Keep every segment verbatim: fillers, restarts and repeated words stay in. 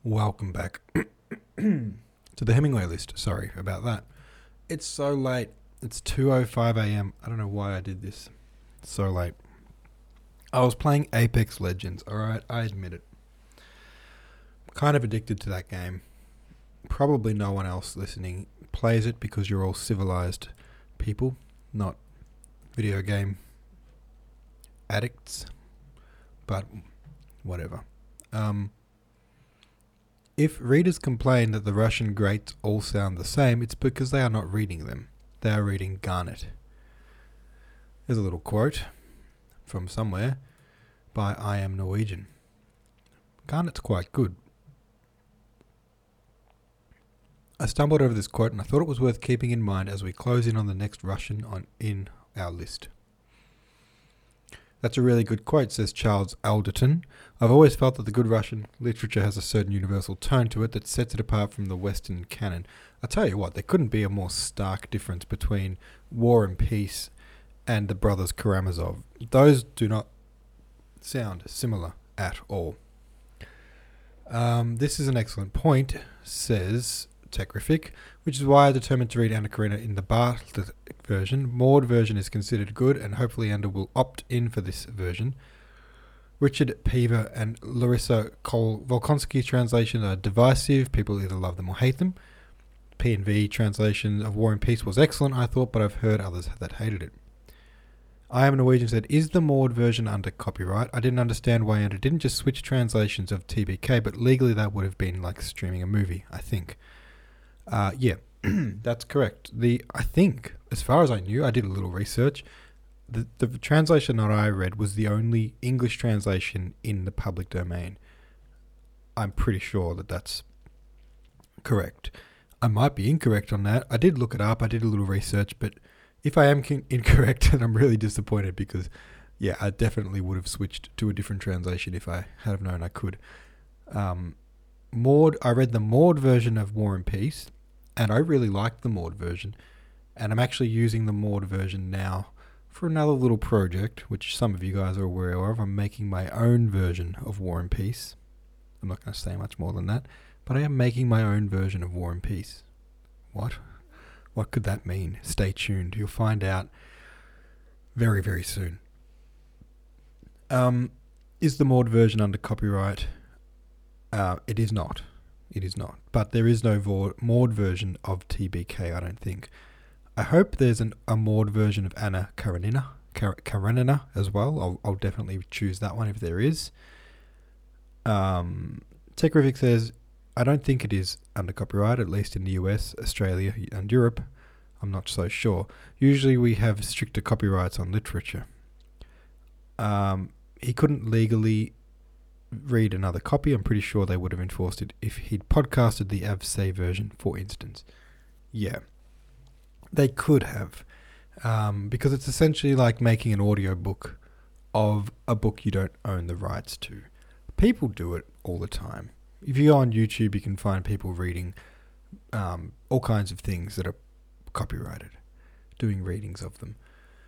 Welcome back to the Hemingway list. Sorry about that. It's so late. It's two oh five a.m. I don't know why I did this. It's so late. I was playing Apex Legends, alright? I admit it. Kind of addicted to that game. Probably no one else listening plays it because you're all civilized people, not video game addicts. But whatever. Um... If readers complain that the Russian greats all sound the same, it's because they are not reading them. They are reading Garnet. There's a little quote from somewhere by I Am Norwegian. Garnet's quite good. I stumbled over this quote and I thought it was worth keeping in mind as we close in on the next Russian on in our list. That's a really good quote, says Charles Alderton. I've always felt that the good Russian literature has a certain universal tone to it that sets it apart from the Western canon. I tell you what, there couldn't be a more stark difference between War and Peace and the Brothers Karamazov. Those do not sound similar at all. Um, this is an excellent point, says Techrific, which is why I determined to read Anna Karenina in the Bartlett version. Maud version is considered good, and hopefully Ender will opt in for this version. Richard Pever and Larissa Kol-Volkonsky's translation are divisive. People either love them or hate them. P and V translation of War and Peace was excellent, I thought, but I've heard others that hated it. I Am Norwegian said, is the Maud version under copyright? I didn't understand why Ender didn't just switch translations of T B K, but legally that would have been like streaming a movie, I think. Uh, yeah, that's correct. The I think, as far as I knew, I did a little research. The, the translation that I read was the only English translation in the public domain. I'm pretty sure that that's correct. I might be incorrect on that. I did look it up. I did a little research, but if I am con- incorrect, then I'm really disappointed because, yeah, I definitely would have switched to a different translation if I had have known I could. Um, Maud, I read the Maud version of War and Peace, and I really liked the Maud version, and I'm actually using the Maud version now for another little project, which some of you guys are aware of. I'm making my own version of War and Peace. I'm not going to say much more than that, but I am making my own version of War and Peace. What? What could that mean? Stay tuned. You'll find out very, very soon. Um, is the Maud version under copyright? Uh, it is not. It is not. But there is no Vau- Maud version of T B K, I don't think. I hope there's an, a Maud version of Anna Karenina, Kar- Karenina as well. I'll, I'll definitely choose that one if there is. Um, Techrific says, I don't think it is under copyright, at least in the U S, Australia and Europe. I'm not so sure. Usually we have stricter copyrights on literature. Um, he couldn't legally read another copy. I'm pretty sure they would have enforced it if he'd podcasted the Avsay version, for instance. Yeah, they could have, um, because it's essentially like making an audiobook of a book you don't own the rights to. People do it all the time. If you go on YouTube, you can find people reading um, all kinds of things that are copyrighted, doing readings of them.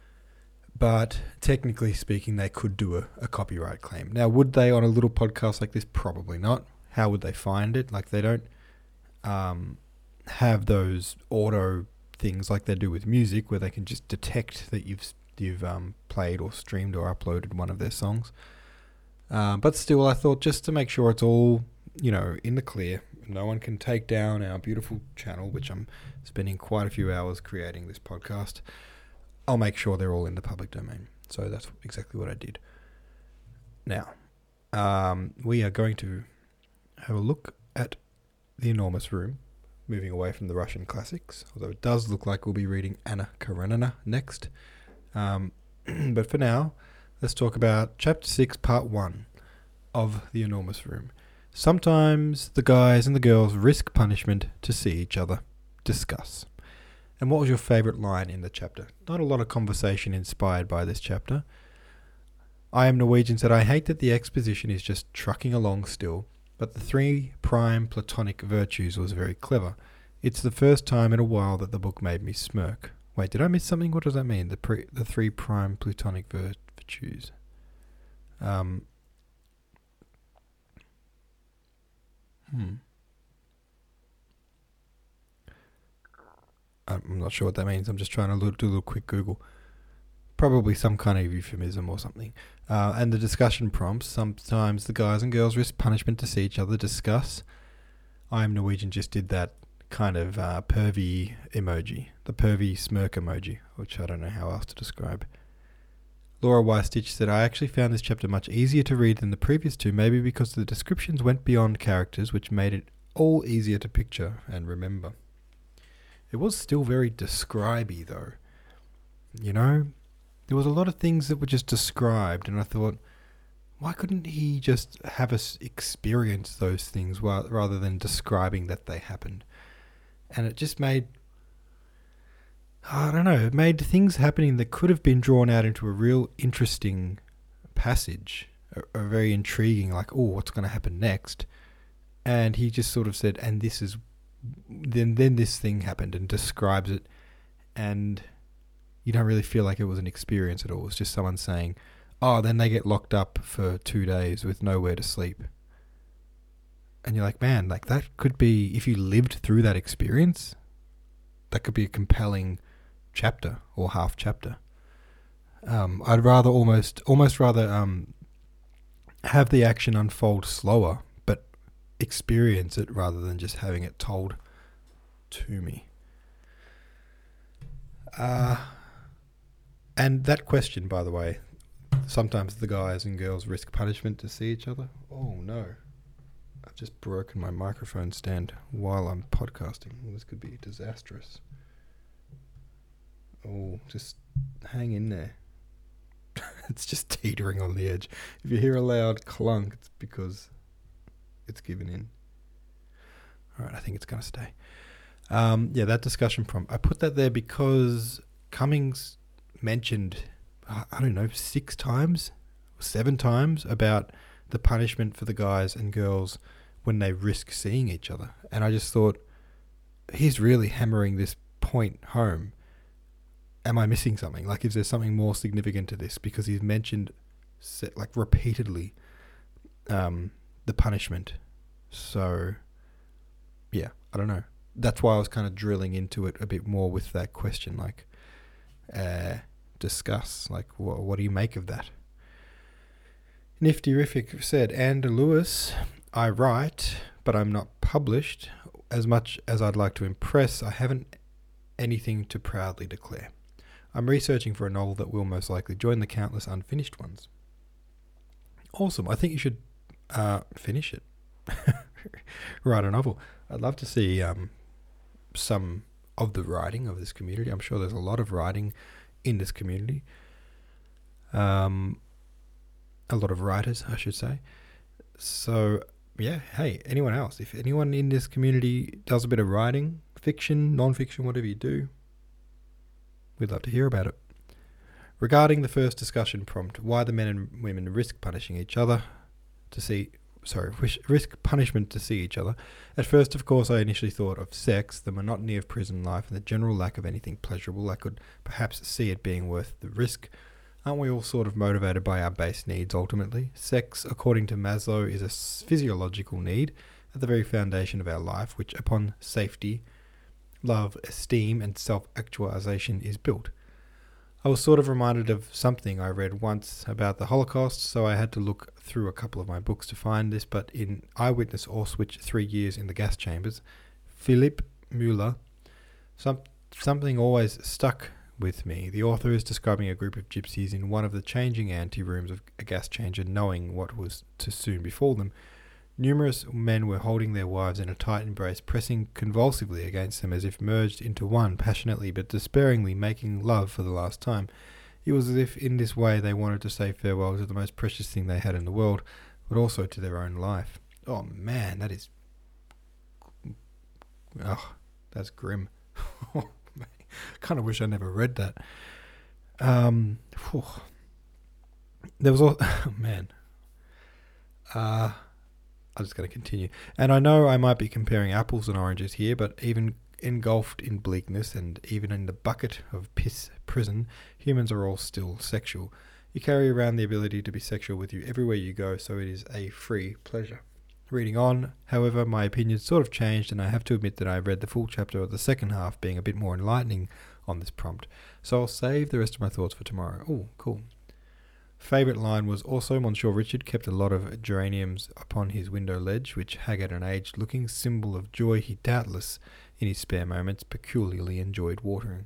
But technically speaking, they could do a, a copyright claim. Now, would they on a little podcast like this? Probably not. How would they find it? Like, they don't um, have those auto things like they do with music, where they can just detect that you've you've um, played or streamed or uploaded one of their songs. Um, but still, I thought just to make sure it's all, you know, in the clear, no one can take down our beautiful channel, which I'm spending quite a few hours creating this podcast. I'll make sure they're all in the public domain. So that's exactly what I did. Now, um, we are going to have a look at The Enormous Room, moving away from the Russian classics, although it does look like we'll be reading Anna Karenina next. Um, but for now, let's talk about Chapter six, Part one of The Enormous Room. Sometimes the guys and the girls risk punishment to see each other. Discuss. And what was your favourite line in the chapter? Not a lot of conversation inspired by this chapter. I Am Norwegian said, I hate that the exposition is just trucking along still, but the three prime platonic virtues was very clever. It's the first time in a while that the book made me smirk. Wait, did I miss something? What does that mean? The pre- the three prime platonic virtues. Um, Hmm. I'm not sure what that means. I'm just trying to do a little quick Google. Probably some kind of euphemism or something. Uh, and the discussion prompts. Sometimes the guys and girls risk punishment to see each other. Discuss. I Am Norwegian just did that kind of uh, pervy emoji. The pervy smirk emoji, which I don't know how else to describe. Laura Wystitch said, I actually found this chapter much easier to read than the previous two, maybe because the descriptions went beyond characters, which made it all easier to picture and remember. It was still very describe-y, though. You know? There was a lot of things that were just described, and I thought, why couldn't he just have us experience those things rather than describing that they happened? And it just made... I don't know, it made things happening that could have been drawn out into a real interesting passage, a, a very intriguing, like, oh, what's going to happen next? And he just sort of said, and this is, then then this thing happened, and describes it, and you don't really feel like it was an experience at all. It's just someone saying, oh, then they get locked up for two days with nowhere to sleep. And you're like, man, like that could be, if you lived through that experience, that could be a compelling chapter or half chapter. Um, I'd rather almost, almost rather um, have the action unfold slower, but experience it rather than just having it told to me. Uh, and that question, by the way, sometimes the guys and girls risk punishment to see each other. Oh no. I've just broken my microphone stand while I'm podcasting. This could be disastrous. Oh, just hang in there. It's just teetering on the edge. If you hear a loud clunk, it's because it's given in. All right, I think it's going to stay. Um, yeah, that discussion prompt. I put that there because Cummings mentioned, I don't know, six times, seven times about the punishment for the guys and girls when they risk seeing each other. And I just thought, he's really hammering this point home. Am I missing something? Like, is there something more significant to this? Because he's mentioned, like, repeatedly um, the punishment. So, yeah, I don't know. That's why I was kind of drilling into it a bit more with that question, like, uh, discuss, like, wh- what do you make of that? Nifty-rific said, Ander Lewis, I write, but I'm not published. As much as I'd like to impress, I haven't anything to proudly declare. I'm researching for a novel that will most likely join the countless unfinished ones. Awesome. I think you should uh, finish it. Write a novel. I'd love to see um, some of the writing of this community. I'm sure there's a lot of writing in this community. Um, a lot of writers, I should say. So, yeah, hey, anyone else? If anyone in this community does a bit of writing, fiction, non-fiction, whatever you do, we'd love to hear about it. Regarding the first discussion prompt, why the men and women risk punishing each other to see, sorry, risk punishment to see each other. At first, of course, I initially thought of sex, the monotony of prison life, and the general lack of anything pleasurable. I could perhaps see it being worth the risk. Aren't we all sort of motivated by our base needs ultimately? Sex, according to Maslow, is a physiological need at the very foundation of our life, which upon safety, love, esteem, and self-actualization is built. I was sort of reminded of something I read once about the Holocaust, so I had to look through a couple of my books to find this, but in Eyewitness Auschwitz, Three Years in the Gas Chambers, Philipp Müller, some, something always stuck with me. The author is describing a group of gypsies in one of the changing ante-rooms of a gas changer, knowing what was to soon befall them. Numerous men were holding their wives in a tight embrace, pressing convulsively against them as if merged into one, passionately but despairingly making love for the last time. It was as if in this way they wanted to say farewell to the most precious thing they had in the world, but also to their own life. Oh man, that is... Oh, that's grim. Kind of wish I never read that. Um, whew. There was all... Oh man. Uh... I'm just going to continue. And I know I might be comparing apples and oranges here, but even engulfed in bleakness and even in the bucket of piss prison, humans are all still sexual. You carry around the ability to be sexual with you everywhere you go, so it is a free pleasure. Reading on, however, my opinion sort of changed, and I have to admit that I read the full chapter of the second half being a bit more enlightening on this prompt, so I'll save the rest of my thoughts for tomorrow. Oh, cool. Favourite line was also Monsieur Richard kept a lot of geraniums upon his window ledge, which haggard and aged-looking symbol of joy he doubtless, in his spare moments, peculiarly enjoyed watering.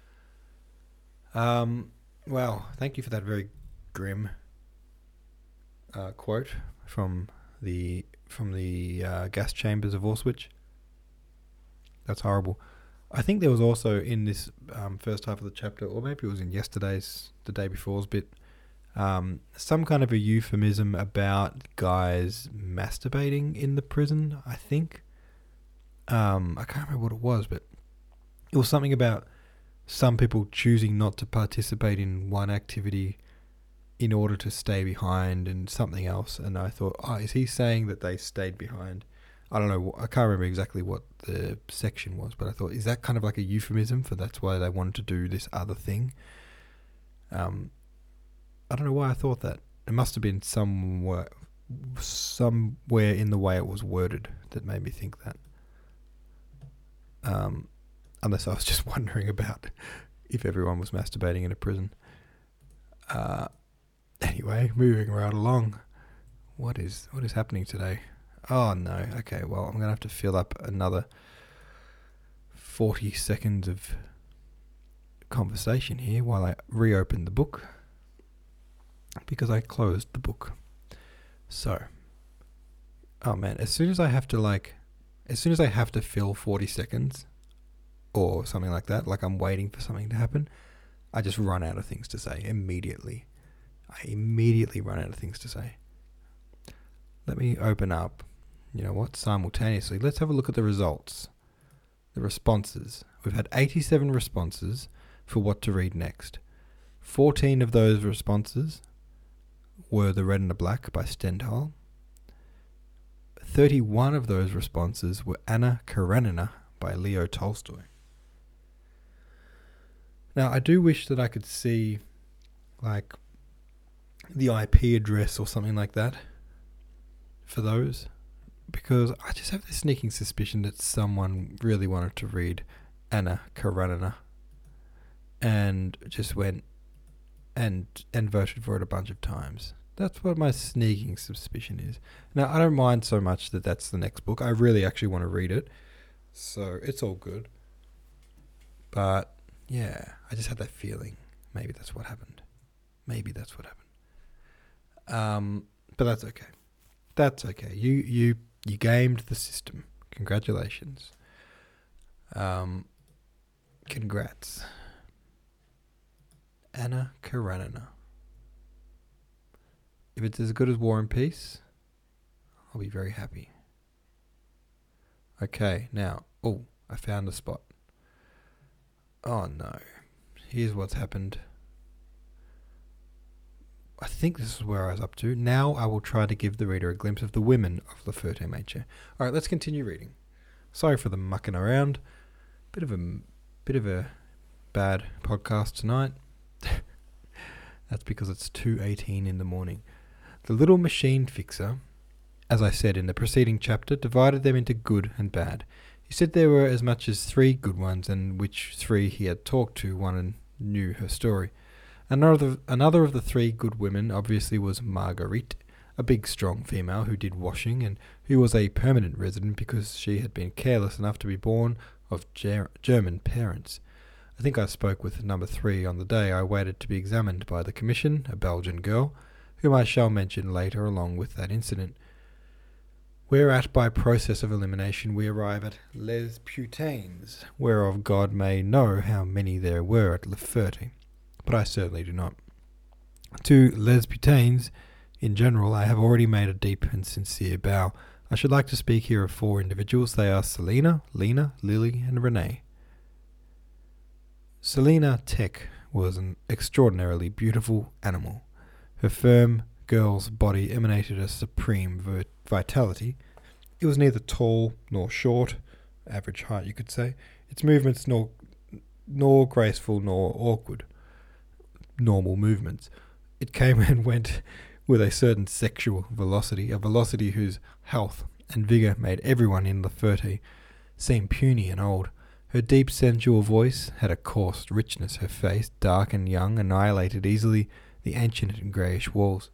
Um, well, thank you for that very grim uh, quote from the from the uh, gas chambers of Auschwitz. That's horrible. I think there was also in this um, first half of the chapter, or maybe it was in yesterday's, the day before's bit, um, some kind of a euphemism about guys masturbating in the prison, I think. Um, I can't remember what it was, but it was something about some people choosing not to participate in one activity in order to stay behind and something else. And I thought, oh, is he saying that they stayed behind? I don't know. I can't remember exactly what the section was, but I thought, is that kind of like a euphemism for that's why they wanted to do this other thing? Um, I don't know why I thought that. It must have been somewhere, somewhere in the way it was worded that made me think that. Um, unless I was just wondering about if everyone was masturbating in a prison. Uh, anyway, moving right along. What is what is happening today? Oh no, okay, well I'm going to have to fill up another forty seconds of conversation here while I reopen the book, because I closed the book. So, oh man, as soon as I have to like, as soon as I have to fill forty seconds or something like that, like I'm waiting for something to happen, I just run out of things to say immediately. I immediately run out of things to say. Let me open up, you know what, simultaneously. Let's have a look at the results, the responses. We've had eighty-seven responses for what to read next. fourteen of those responses were The Red and the Black by Stendhal. thirty-one of those responses were Anna Karenina by Leo Tolstoy. Now, I do wish that I could see, like, the I P address or something like that for those, because I just have this sneaking suspicion that someone really wanted to read Anna Karenina and just went and and voted for it a bunch of times. That's what my sneaking suspicion is. Now, I don't mind so much that that's the next book. I really actually want to read it, so it's all good. But, yeah, I just had that feeling. Maybe that's what happened. Maybe that's what happened. Um, but that's okay. That's okay. You you you gamed the system. Congratulations. Um, congrats. Anna Karenina. If it's as good as War and Peace, I'll be very happy. Okay, now, oh, I found a spot. Oh no, here's what's happened. I think this is where I was up to. Now I will try to give the reader a glimpse of the women of La Ferté-Macé. Alright, let's continue reading. Sorry for the mucking around. Bit of a, bit of a bad podcast tonight. That's because it's two eighteen in the morning. The little machine fixer, as I said in the preceding chapter, divided them into good and bad. He said there were as much as three good ones, and which three he had talked to one and knew her story. Another, another of the three good women obviously was Marguerite, a big strong female who did washing and who was a permanent resident because she had been careless enough to be born of ger- German parents. I think I spoke with number three on the day I waited to be examined by the commission, a Belgian girl, whom I shall mention later along with that incident. Whereat by process of elimination we arrive at les putains, whereof God may know how many there were at La Ferté, but I certainly do not. To les putains, in general, I have already made a deep and sincere bow. I should like to speak here of four individuals. They are Selina, Lena, Lily, and Renee. Selina Tech was an extraordinarily beautiful animal. Her firm girl's body emanated a supreme vit- vitality. It was neither tall nor short, average height you could say. Its movements nor nor graceful nor awkward, normal movements. It came and went with a certain sexual velocity, a velocity whose health and vigour made everyone in La Ferté seem puny and old. Her deep sensual voice had a coarse richness. Her face, dark and young, annihilated easily the ancient and greyish walls.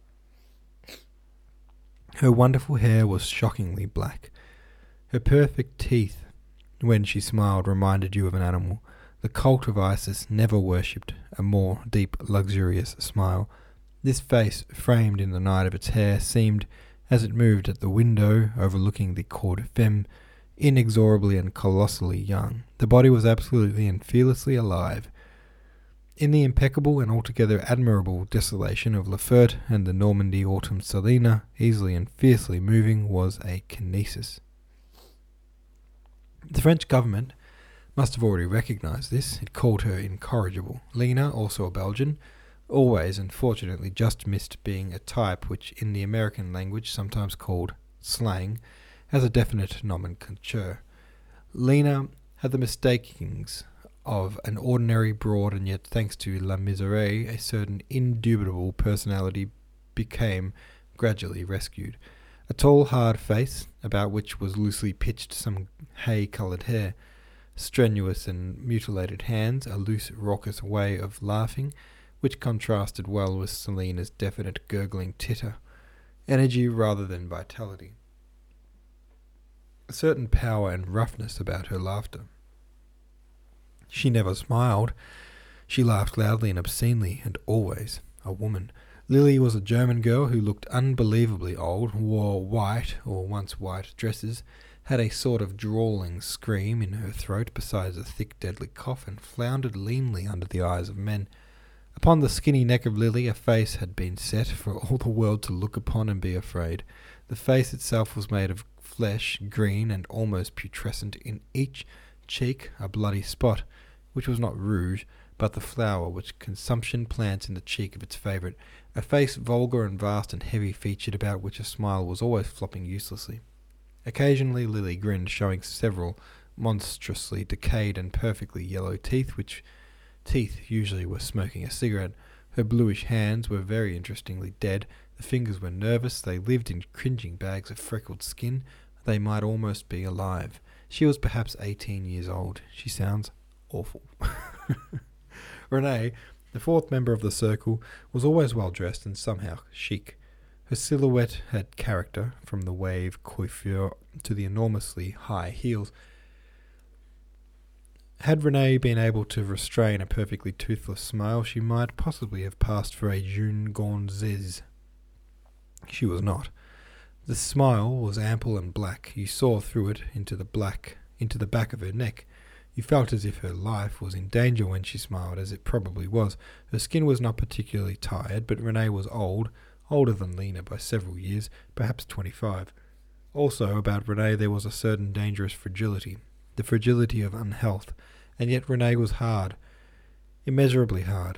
Her wonderful hair was shockingly black. Her perfect teeth, when she smiled, reminded you of an animal. The cult of Isis never worshipped a more deep, luxurious smile. This face, framed in the night of its hair, seemed, as it moved at the window overlooking the Cour des Femmes, inexorably and colossally young. The body was absolutely and fearlessly alive. In the impeccable and altogether admirable desolation of La Ferté and the Normandy autumn Selina, easily and fiercely moving, was a kinesis. The French government must have already recognized this. It called her incorrigible. Lena, also a Belgian, always and fortunately just missed being a type which in the American language, sometimes called slang, has a definite nomenclature. Lena had the mistakings of an ordinary, broad, and yet, thanks to La Miserere, a certain indubitable personality became gradually rescued. A tall, hard face, about which was loosely pitched some hay-coloured hair, strenuous and mutilated hands, a loose, raucous way of laughing, which contrasted well with Selina's definite, gurgling titter, energy rather than vitality. A certain power and roughness about her laughter. She never smiled. She laughed loudly and obscenely, and always a woman. Lily was a German girl who looked unbelievably old, wore white, or once white, dresses, had a sort of drawling scream in her throat besides a thick deadly cough, and floundered leanly under the eyes of men. Upon the skinny neck of Lily a face had been set for all the world to look upon and be afraid. The face itself was made of flesh, green and almost putrescent, in each cheek a bloody spot, which was not rouge, but the flower which consumption plants in the cheek of its favourite, a face vulgar and vast and heavy-featured, about which a smile was always flopping uselessly. Occasionally Lily grinned, showing several monstrously decayed and perfectly yellow teeth, which teeth usually were smoking a cigarette. Her bluish hands were very interestingly dead. The fingers were nervous. They lived in cringing bags of freckled skin. They might almost be alive. She was perhaps eighteen years old. She sounds awful. Renee, the fourth member of the circle, was always well dressed and somehow chic. Her silhouette had character, from the wave coiffure to the enormously high heels. Had Renee been able to restrain a perfectly toothless smile, she might possibly have passed for a jeune gonzesse. She was not. The smile was ample and black. You saw through it into the black, into the back of her neck. You felt as if her life was in danger when she smiled, as it probably was. Her skin was not particularly tired, but Renee was old, older than Lena by several years, perhaps twenty-five. Also, about Renee there was a certain dangerous fragility, the fragility of unhealth, and yet Renee was hard, immeasurably hard,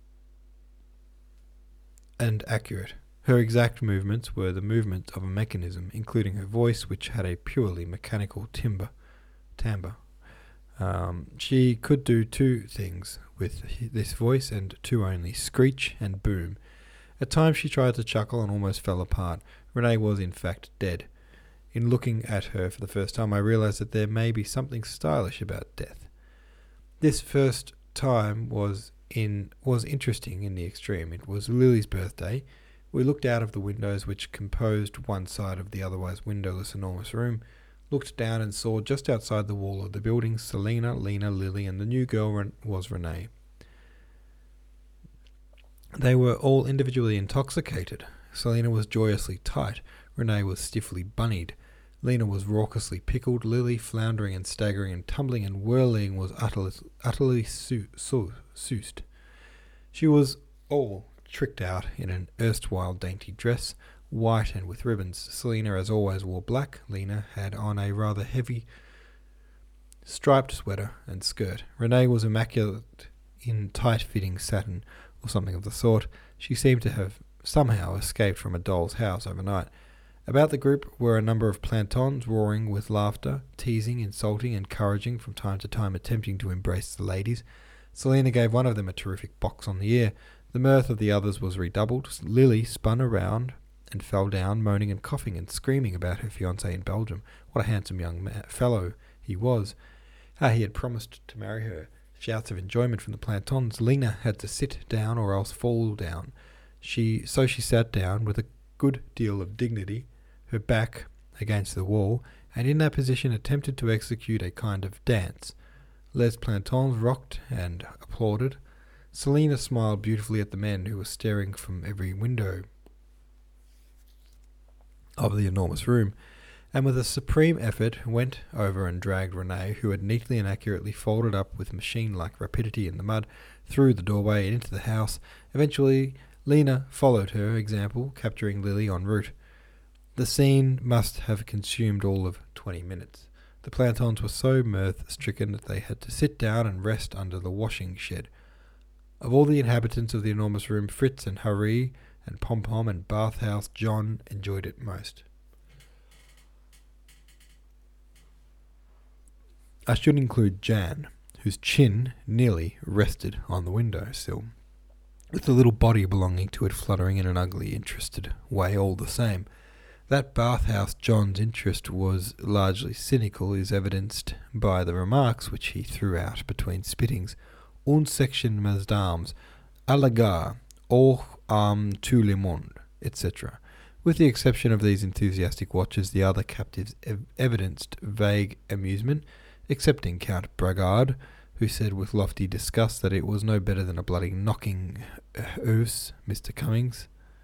and accurate. Her exact movements were the movements of a mechanism, including her voice, which had a purely mechanical timbre. timbre. Um, she could do two things with this voice, and two only: screech and boom. At times she tried to chuckle and almost fell apart. Renee was in fact dead. In looking at her for the first time, I realized that there may be something stylish about death. This first time was in was interesting in the extreme. It was Lily's birthday. We looked out of the windows which composed one side of the otherwise windowless enormous room, looked down and saw just outside the wall of the building Selina, Lena, Lily, and the new girl Ren- was Renee. They were all individually intoxicated. Selina was joyously tight. Renee was stiffly bunnied. Lena was raucously pickled. Lily, floundering and staggering and tumbling and whirling, was utterly, utterly su- su- soused. She was all tricked out in an erstwhile dainty dress, white and with ribbons. Selina, as always, wore black. Lena had on a rather heavy striped sweater and skirt. Renee was immaculate in tight-fitting satin, or something of the sort. She seemed to have somehow escaped from a doll's house overnight. About the group were a number of plantons, roaring with laughter, teasing, insulting, encouraging, from time to time attempting to embrace the ladies. Selina gave one of them a terrific box on the ear. The mirth of the others was redoubled. Lily spun around and fell down, moaning and coughing and screaming about her fiancé in Belgium. What a handsome young ma- fellow he was. How he had promised to marry her. Shouts of enjoyment from the Plantons. Lena had to sit down or else fall down. She So she sat down with a good deal of dignity, her back against the wall, and in that position attempted to execute a kind of dance. Les Plantons rocked and applauded. Selina smiled beautifully at the men who were staring from every window of the enormous room, and with a supreme effort went over and dragged Renee, who had neatly and accurately folded up with machine-like rapidity in the mud, through the doorway and into the house. Eventually, Lena followed her example, capturing Lily en route. The scene must have consumed all of twenty minutes. The Plantons were so mirth-stricken that they had to sit down and rest under the washing shed. Of all the inhabitants of the enormous room, Fritz and Harry and Pom-Pom and Bathhouse John enjoyed it most. I should include Jan, whose chin nearly rested on the window-sill, with the little body belonging to it fluttering in an ugly, interested way all the same. That Bathhouse John's interest was largely cynical is evidenced by the remarks which he threw out between spittings. Une section mesdames, à la gare, or um, tout le monde, et cetera. With the exception of these enthusiastic watchers, the other captives ev- evidenced vague amusement, excepting Count Bragard, who said with lofty disgust that it was no better than a bloody knocking oos, Mister Cummings,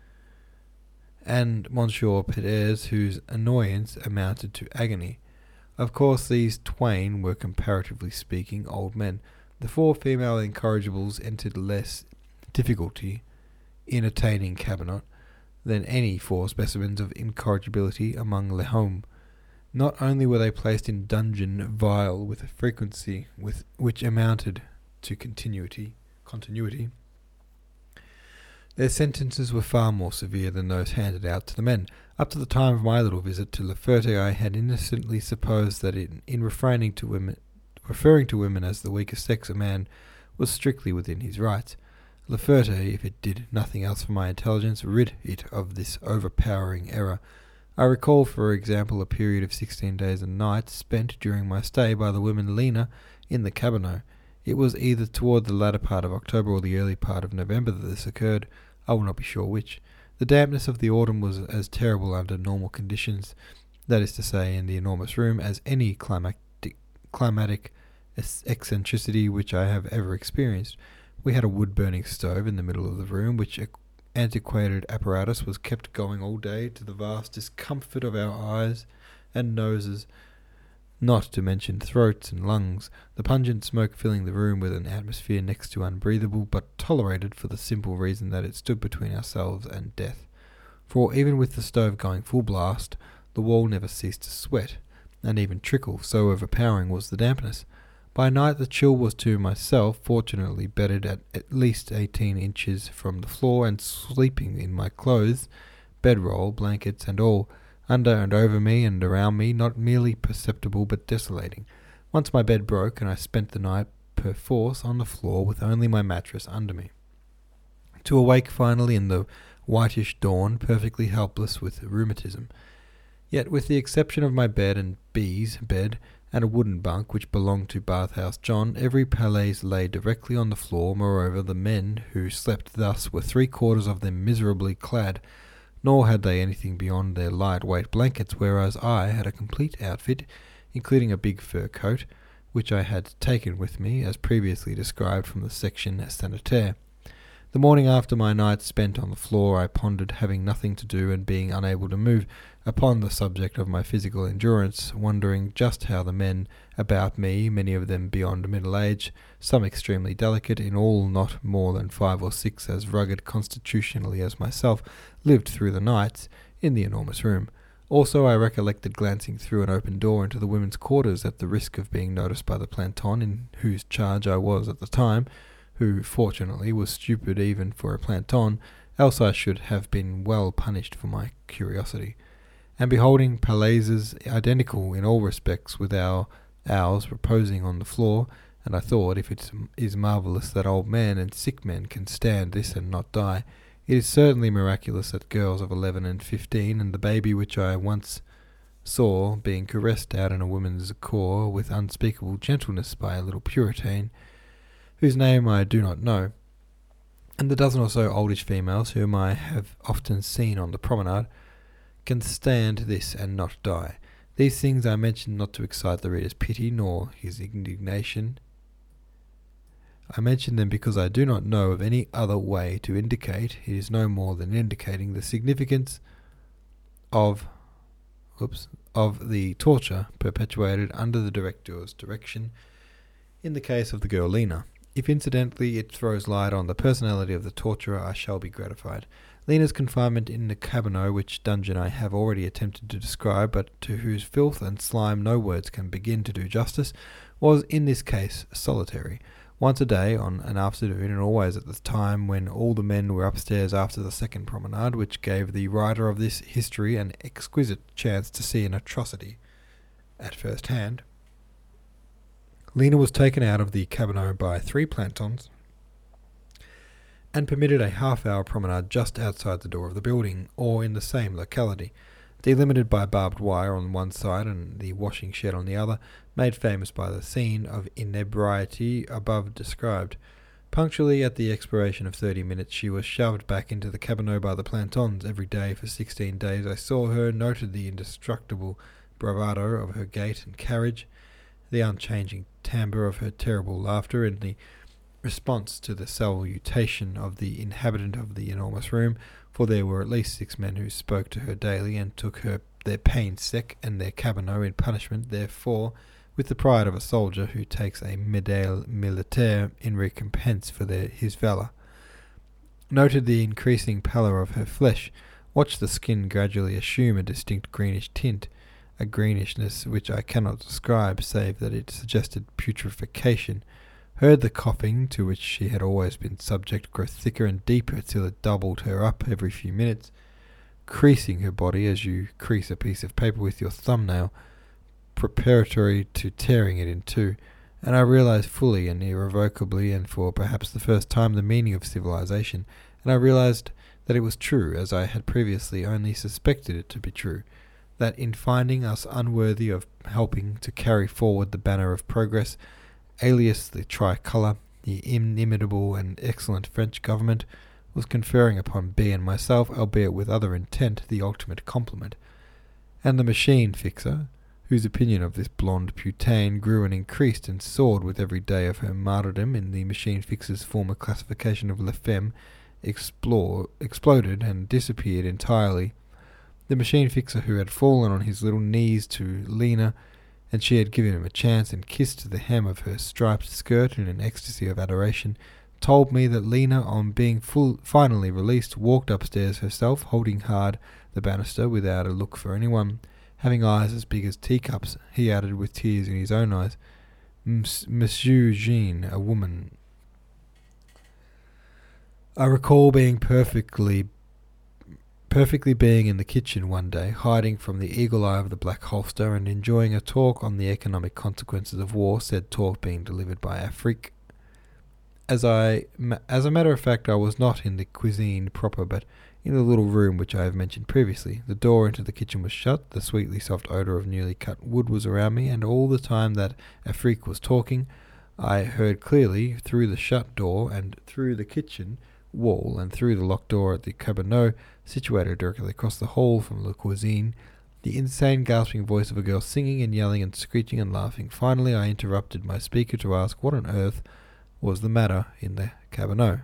and Monsieur Perez, whose annoyance amounted to agony. Of course, these twain were, comparatively speaking, old men. The four female incorrigibles entered less difficulty in attaining cabinet than any four specimens of incorrigibility among les hommes. Not only were they placed in dungeon vile with a frequency with which amounted to continuity, continuity, their sentences were far more severe than those handed out to the men. Up to the time of my little visit to La Ferté, I had innocently supposed that in, in refraining to women, referring to women as the weaker sex, a man was strictly within his rights. La Ferté, if it did nothing else for my intelligence, rid it of this overpowering error. I recall, for example, a period of sixteen days and nights spent during my stay by the woman Lena in the cabinet. It was either toward the latter part of October or the early part of November that this occurred. I will not be sure which. The dampness of the autumn was as terrible under normal conditions, that is to say, in the enormous room, as any climatic, climatic eccentricity which I have ever experienced. We had a wood-burning stove in the middle of the room, which antiquated apparatus was kept going all day to the vast discomfort of our eyes and noses, not to mention throats and lungs, the pungent smoke filling the room with an atmosphere next to unbreathable, but tolerated for the simple reason that it stood between ourselves and death. For even with the stove going full blast, the wall never ceased to sweat, and even trickle, so overpowering was the dampness. By night the chill was to myself, fortunately bedded at at least eighteen inches from the floor, and sleeping in my clothes, bedroll, blankets, and all, under and over me and around me, not merely perceptible but desolating. Once my bed broke, and I spent the night perforce on the floor with only my mattress under me, to awake finally in the whitish dawn, perfectly helpless with rheumatism. Yet, with the exception of my bed and B's bed, and a wooden bunk which belonged to Bathhouse John, every palliasse lay directly on the floor. Moreover, the men who slept thus were three-quarters of them miserably clad, nor had they anything beyond their light-weight blankets, whereas I had a complete outfit, including a big fur coat, which I had taken with me, as previously described, from the section sanitaire. The morning after my night spent on the floor, I pondered, having nothing to do and being unable to move, upon the subject of my physical endurance, wondering just how the men about me, many of them beyond middle age, some extremely delicate, in all not more than five or six as rugged constitutionally as myself, lived through the nights in the enormous room. Also, I recollected glancing through an open door into the women's quarters at the risk of being noticed by the planton in whose charge I was at the time, who, fortunately, was stupid even for a planton, else I should have been well punished for my curiosity. And beholding palaces identical in all respects with our ours reposing on the floor, and I thought, if it is marvellous that old men and sick men can stand this and not die, it is certainly miraculous that girls of eleven and fifteen, and the baby which I once saw being caressed out in a woman's core with unspeakable gentleness by a little Puritan, whose name I do not know, and the dozen or so oldish females whom I have often seen on the promenade, can stand this and not die. These things I mention not to excite the reader's pity nor his indignation. I mention them because I do not know of any other way to indicate, it is no more than indicating, the significance of oops, of the torture perpetuated under the director's direction in the case of the girl Lena. If incidentally it throws light on the personality of the torturer, I shall be gratified. Lena's confinement in the cabinet, which dungeon I have already attempted to describe, but to whose filth and slime no words can begin to do justice, was in this case solitary. Once a day, on an afternoon, and always at the time when all the men were upstairs after the second promenade, which gave the writer of this history an exquisite chance to see an atrocity at first hand, Lena was taken out of the cabinet by three plantons and permitted a half-hour promenade just outside the door of the building, or in the same locality, delimited by barbed wire on one side and the washing shed on the other, made famous by the scene of inebriety above described. Punctually at the expiration of thirty minutes she was shoved back into the cabinet by the plantons. Every day for sixteen days I saw her, noted the indestructible bravado of her gait and carriage, the unchanging timbre of her terrible laughter, and the response to the salutation of the inhabitant of the enormous room, for there were at least six men who spoke to her daily and took her their pain sec and their cabinet in punishment, therefore, with the pride of a soldier who takes a médaille militaire in recompense for their, his valour. Noted the increasing pallor of her flesh, watched the skin gradually assume a distinct greenish tint, a greenishness which I cannot describe save that it suggested putrefaction, heard the coughing to which she had always been subject grow thicker and deeper till it doubled her up every few minutes, creasing her body as you crease a piece of paper with your thumbnail, preparatory to tearing it in two, and I realized fully and irrevocably, and for perhaps the first time, the meaning of civilization, and I realized that it was true, as I had previously only suspected it to be true, that in finding us unworthy of helping to carry forward the banner of progress, alias the tricolour, the inimitable and excellent French government was conferring upon B and myself, albeit with other intent, the ultimate compliment, and the machine fixer, whose opinion of this blonde putain grew and increased and soared with every day of her martyrdom in the machine fixer's former classification of La Femme, explore, exploded and disappeared entirely. The machine fixer, who had fallen on his little knees to Lena, and she had given him a chance and kissed the hem of her striped skirt in an ecstasy of adoration, told me that Lena, on being full, finally released, walked upstairs herself, holding hard the banister without a look for anyone, having eyes as big as teacups. He added, with tears in his own eyes, Monsieur Jean, a woman. I recall being perfectly perfectly being in the kitchen one day, hiding from the eagle eye of the black holster, and enjoying a talk on the economic consequences of war, said talk being delivered by Afrique. As I, as a matter of fact, I was not in the cuisine proper, but in the little room which I have mentioned previously. The door into the kitchen was shut, the sweetly soft odour of newly cut wood was around me, and all the time that Afrique was talking, I heard clearly, through the shut door, and through the kitchen wall, and through the locked door at the cabinet, situated directly across the hall from the cuisine, the insane gasping voice of a girl singing and yelling and screeching and laughing. Finally I interrupted my speaker to ask what on earth was the matter in the cabinet.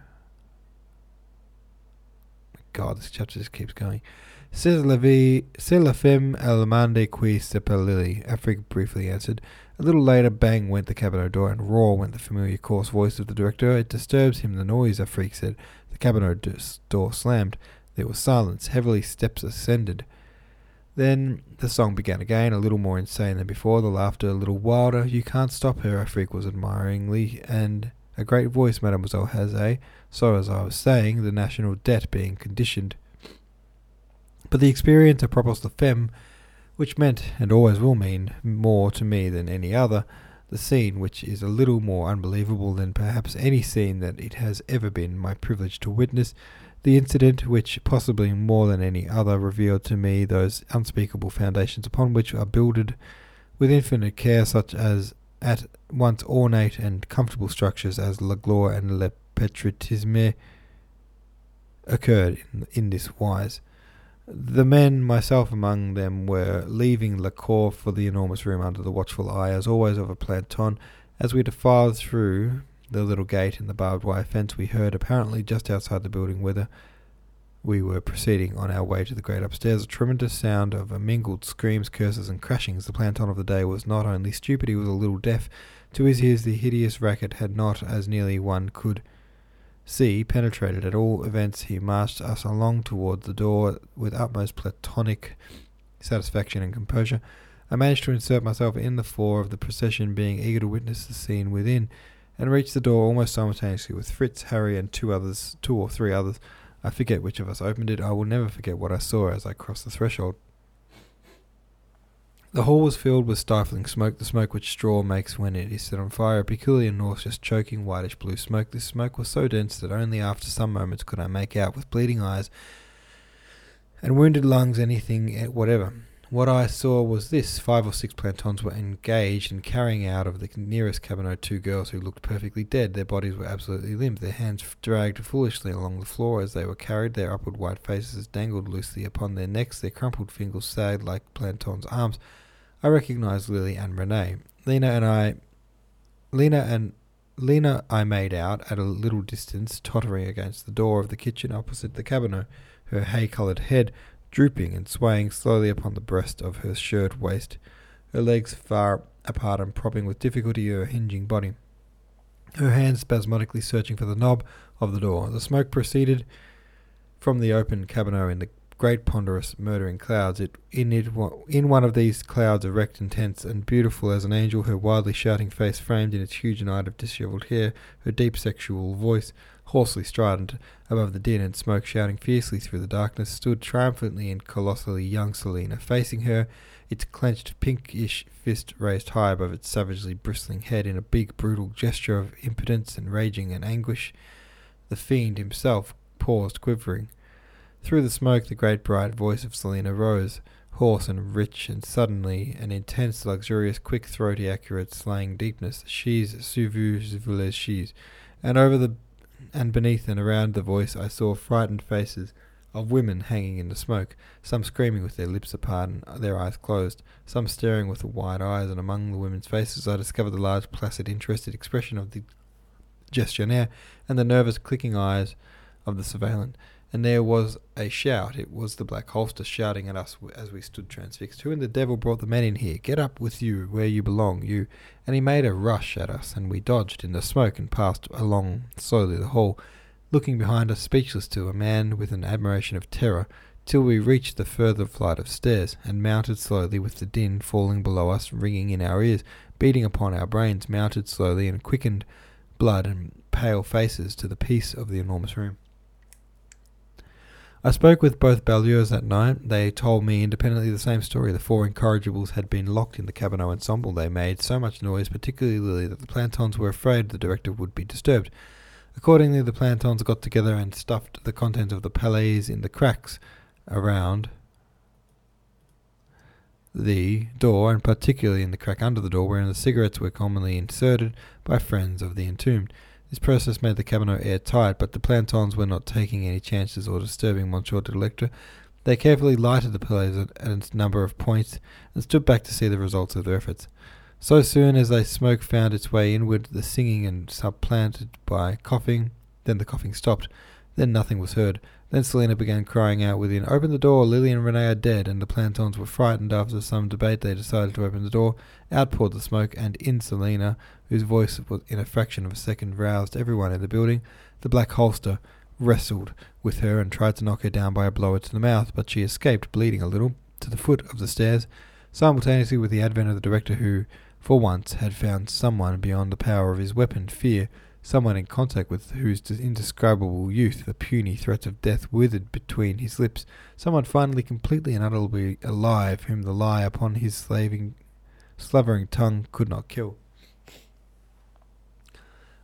God, this chapter just keeps going. C'est la vie, c'est la femme allemande qui s'appelle Lily, Afrique briefly answered. A little later, bang went the cabinet door, and roar went the familiar coarse voice of the director. It disturbs him, the noise, Afrique said. The cabinet door slammed. There was silence. Heavily steps ascended. Then the song began again, a little more insane than before, the laughter a little wilder. You can't stop her, Afrique was admiringly, and a great voice, Mademoiselle Hazet. So, as I was saying, the national debt being conditioned. But the experience of Propos la Femme, which meant, and always will mean, more to me than any other, The scene, which is a little more unbelievable than perhaps any scene that it has ever been my privilege to witness, the incident which, possibly more than any other, revealed to me those unspeakable foundations upon which are builded with infinite care such as at once ornate and comfortable structures as La Gloire and Le Patriotisme, occurred in, in this wise. The men, myself among them, were leaving La Cour for the enormous room under the watchful eye, as always, of a planton. As we defiled through the little gate in the barbed wire fence, we heard, apparently just outside the building whither we were proceeding on our way to the great upstairs, a tremendous sound of mingled screams, curses, and crashings. The planton of the day was not only stupid, he was a little deaf. To his ears the hideous racket had not, as nearly one could see, penetrated. At all events, he marched us along towards the door with utmost platonic satisfaction and composure. I managed to insert myself in the fore of the procession, being eager to witness the scene within, and reached the door almost simultaneously with Fritz, Harry, and two others, two or three others. I forget which of us opened it. I will never forget what I saw as I crossed the threshold. The hall was filled with stifling smoke, the smoke which straw makes when it is set on fire, a peculiar, nauseous, choking, whitish-blue smoke. This smoke was so dense that only after some moments could I make out, with bleeding eyes and wounded lungs, anything whatever. What I saw was this. Five or six plantons were engaged in carrying out of the nearest cabinet two girls who looked perfectly dead. Their bodies were absolutely limp, their hands dragged foolishly along the floor as they were carried, their upward white faces dangled loosely upon their necks, their crumpled fingers sagged like plantons' arms. I recognized Lily and Renee. Lena and I, Lena and Lena I made out at a little distance, tottering against the door of the kitchen opposite the cabinet, her hay-coloured head drooping and swaying slowly upon the breast of her shirt waist, her legs far apart and propping with difficulty her hinging body, her hands spasmodically searching for the knob of the door. The smoke proceeded from the open cabinet in the great ponderous murdering clouds. It in it in one of these clouds, erect and tense and beautiful as an angel, her wildly shouting face framed in its huge night of dishevelled hair, her deep sexual voice hoarsely strident above the din and smoke, shouting fiercely through the darkness, stood triumphantly and colossally young Selina. Facing her, its clenched pinkish fist raised high above its savagely bristling head in a big brutal gesture of impotence and raging and anguish, the fiend himself paused quivering. Through the smoke the great bright voice of Selina rose, hoarse and rich, and suddenly an intense, luxurious, quick, throaty, accurate, slang deepness. She's si vous voulez she's. And over the and beneath and around the voice I saw frightened faces of women hanging in the smoke, some screaming with their lips apart and their eyes closed, some staring with wide eyes, and among the women's faces I discovered the large, placid, interested expression of the gestionnaire and the nervous, clicking eyes of the surveillant. And there was a shout. It was the Black Holster shouting at us as we stood transfixed. Who in the devil brought the men in here? Get up with you, where you belong, you. And he made a rush at us, and we dodged in the smoke and passed along slowly the hall, looking behind us, speechless to a man with an admiration of terror, till we reached the further flight of stairs, and mounted slowly with the din falling below us, ringing in our ears, beating upon our brains, mounted slowly and quickened blood and pale faces to the peace of the enormous room. I spoke with both Balieux that night. They told me independently the same story. The four incorrigibles had been locked in the cabinet ensemble. They made so much noise, particularly Lily, that the plantons were afraid the director would be disturbed. Accordingly, the plantons got together and stuffed the contents of the palais in the cracks around the door, and particularly in the crack under the door, wherein the cigarettes were commonly inserted by friends of the entombed. This process made the cabinet airtight, but the plantons were not taking any chances or disturbing Monsieur de Lectre. They carefully lighted the pillars at, at a number of points and stood back to see the results of their efforts. So soon as the smoke found its way inward, the singing and supplanted by coughing, then the coughing stopped, then nothing was heard. Then Selina began crying out within, "Open the door, Lily and Renee are dead," and the plantons were frightened. After some debate they decided to open the door. Out poured the smoke, and in Selina, whose voice was in a fraction of a second roused everyone in the building. The Black Holster wrestled with her and tried to knock her down by a blow to the mouth, but she escaped, bleeding a little, to the foot of the stairs, simultaneously with the advent of the director, who, for once, had found someone beyond the power of his weapon, fear, someone in contact with whose indescribable youth the puny threats of death withered between his lips, someone finally completely and utterly alive, whom the lie upon his slaving, slavering tongue could not kill.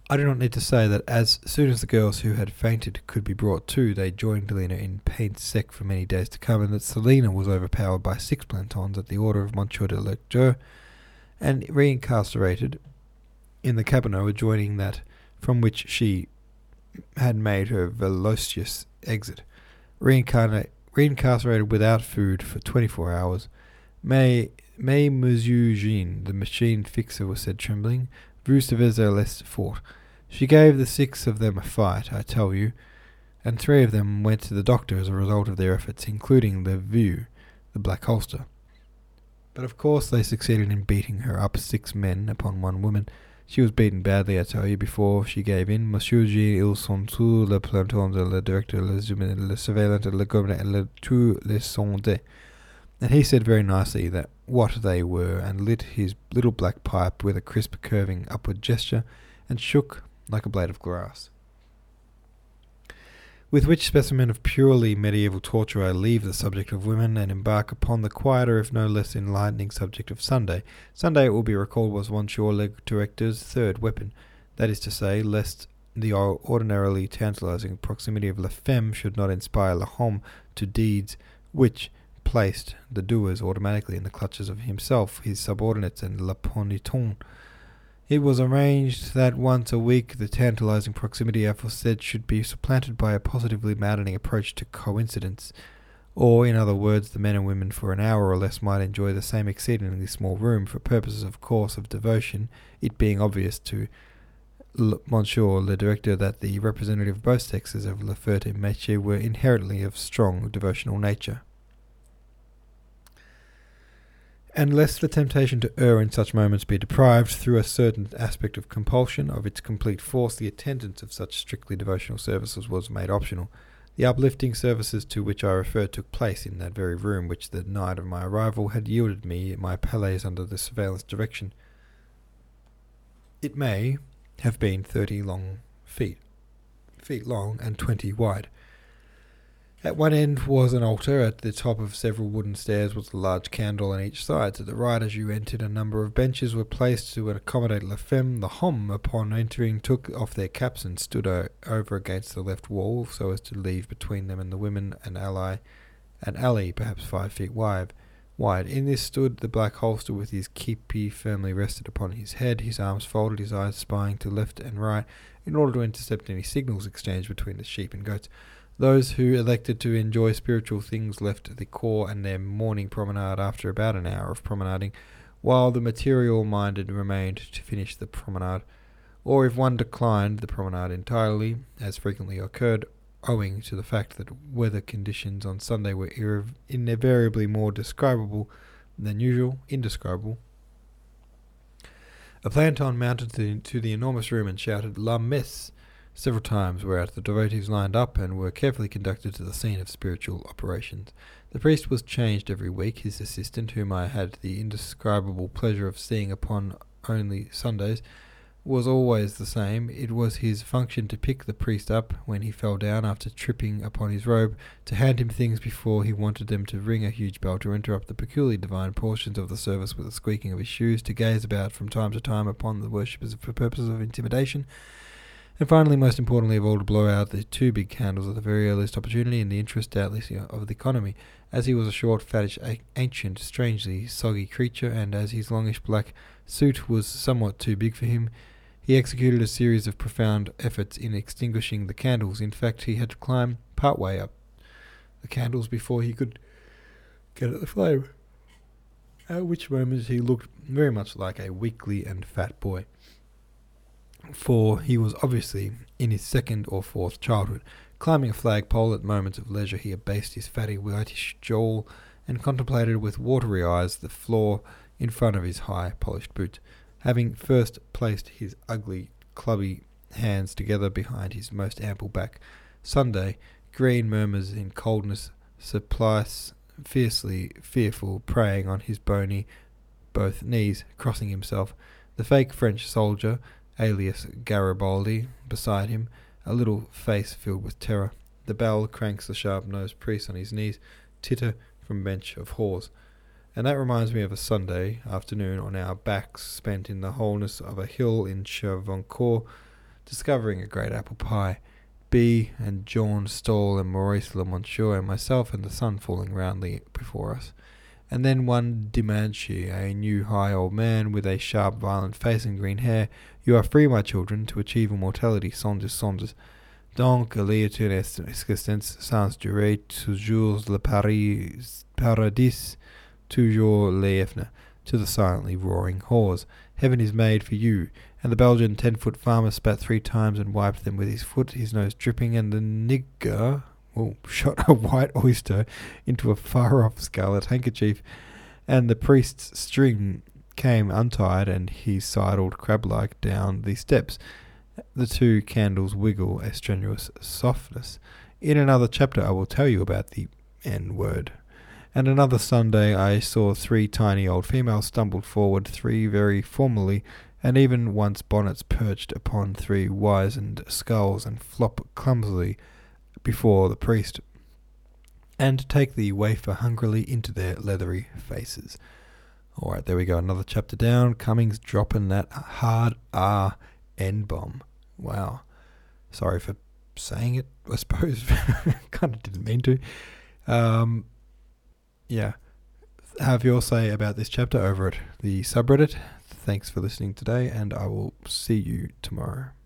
I do not need to say that as soon as the girls who had fainted could be brought to, they joined Lena in pain sec for many days to come, and that Selina was overpowered by six plantons at the order of Monsieur de Lecture, and reincarcerated in the cabinet adjoining that from which she had made her velocious exit. Reincarnate, reincarcerated without food for twenty-four hours. Mais, mais Monsieur Jean, the machine fixer, was said trembling, vous savez les fort. She gave the six of them a fight, I tell you, and three of them went to the doctor as a result of their efforts, including the vieux, the black holster. But of course they succeeded in beating her up, six men upon one woman. She was beaten badly, I tell you, before she gave in. Monsieur Jean, ils sont tous le planton de le directeur, le jumin, le surveillant, le gouverneur, et le tous les sondés. And he said very nicely that what they were, and lit his little black pipe with a crisp curving upward gesture, and shook like a blade of grass. With which specimen of purely medieval torture I leave the subject of women and embark upon the quieter if no less enlightening subject of Sunday. Sunday, it will be recalled, was Monsieur le Directeur's third weapon, that is to say, lest the ordinarily tantalizing proximity of la femme should not inspire la homme to deeds which placed the doers automatically in the clutches of himself, his subordinates, and le poniton. It was arranged that once a week the tantalizing proximity aforesaid should be supplanted by a positively maddening approach to coincidence, or, in other words, the men and women for an hour or less might enjoy the same exceedingly small room for purposes, of course, of devotion, it being obvious to L- Monsieur le Directeur that the representative of both sexes of le ferte métier were inherently of strong devotional nature. And lest the temptation to err in such moments be deprived, through a certain aspect of compulsion, of its complete force, the attendance of such strictly devotional services was made optional. The uplifting services to which I refer took place in that very room which the night of my arrival had yielded me my palais under the surveillance direction. It may have been thirty long feet, feet long and twenty wide. At one end was an altar. At the top of several wooden stairs was a large candle on each side. To the right, as you entered, a number of benches were placed to accommodate la femme. The homme, upon entering, took off their caps and stood o- over against the left wall, so as to leave between them and the women an alley, an alley perhaps five feet wide. Wide. In this stood the black holster with his kepi firmly rested upon his head, his arms folded, his eyes spying to left and right, in order to intercept any signals exchanged between the sheep and goats. Those who elected to enjoy spiritual things left the corps and their morning promenade after about an hour of promenading, while the material-minded remained to finish the promenade, or if one declined the promenade entirely, as frequently occurred, owing to the fact that weather conditions on Sunday were irre- invariably more describable than usual, indescribable. A planton mounted to the, to the enormous room and shouted "La Messe" several times, whereat the devotees lined up and were carefully conducted to the scene of spiritual operations. The priest was changed every week. His assistant, whom I had the indescribable pleasure of seeing upon only Sundays, was always the same. It was his function to pick the priest up when he fell down after tripping upon his robe, to hand him things before he wanted them, to ring a huge bell, to interrupt the peculiarly divine portions of the service with the squeaking of his shoes, to gaze about from time to time upon the worshippers for purposes of intimidation, and finally, most importantly of all, to blow out the two big candles at the very earliest opportunity, in the interest, doubtless, of the economy. As he was a short, fattish, a- ancient, strangely soggy creature, and as his longish black suit was somewhat too big for him, he executed a series of profound efforts in extinguishing the candles. In fact, he had to climb part way up the candles before he could get at the flame, at which moment he looked very much like a weakly and fat boy, for he was obviously in his second or fourth childhood. Climbing a flagpole at moments of leisure, he abased his fatty whitish jowl and contemplated with watery eyes the floor in front of his high polished boots, having first placed his ugly clubby hands together behind his most ample back. Sunday, green murmurs in coldness, supplice fiercely fearful, praying on his bony both knees, crossing himself. The fake French soldier, alias Garibaldi, beside him, a little face filled with terror. The bell cranks the sharp-nosed priest on his knees, titter from bench of whores. And that reminds me of a Sunday afternoon on our backs spent in the wholeness of a hill in Chevancourt, discovering a great apple pie. B and John Stoll and Maurice Le Monsieur and myself and the sun falling roundly before us. And then one Dimanche, a new high old man with a sharp violent face and green hair. You are free, my children, to achieve immortality, songes, songes. Donc, l'étude existence sans durer, toujours le paris, paradis, toujours l'Efna, to the silently roaring whores. Heaven is made for you. And the Belgian ten-foot farmer spat three times and wiped them with his foot, his nose dripping, and the nigger oh, shot a white oyster into a far-off scarlet handkerchief, and the priest's string came untied, and he sidled crab-like down the steps. The two candles wiggle a strenuous softness. In another chapter I will tell you about the N-word. And another Sunday I saw three tiny old females stumbled forward, three very formally, and even once bonnets perched upon three wizened skulls and flop clumsily before the priest, and take the wafer hungrily into their leathery faces. Alright, there we go, another chapter down. Cummings dropping that hard R N-bomb. Wow. Sorry for saying it, I suppose. Kind of didn't mean to. Um, yeah. Have your say about this chapter over at the subreddit. Thanks for listening today, and I will see you tomorrow.